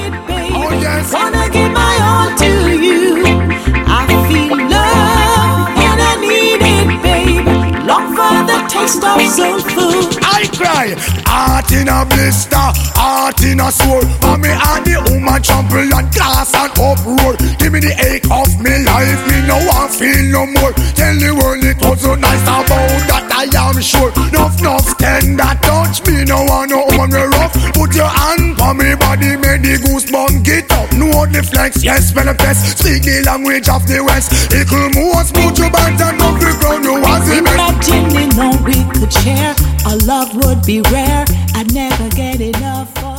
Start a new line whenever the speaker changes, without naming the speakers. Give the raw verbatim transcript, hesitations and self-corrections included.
it, baby.
Oh, yes.
Wanna give my all to you. I feel love and I need it, baby. Long for the taste of soul food.
I cry, heart in a blister, heart in a soul. For me and the woman trample and glass and uproar. Give me the ache of me life, me no one feel no more. Tell the world it was so nice about that, I am sure. Nuff, nuff, tender touch me, no one no woman me rough. Put your hand on me body, make the goosebumps get up. Know the flex, yes, manifest. Speak the language of the west. Ickle most, put your bands and off the ground, you was the best.
Imagine, you know, we could share. Our love would be rare. I'd never get enough of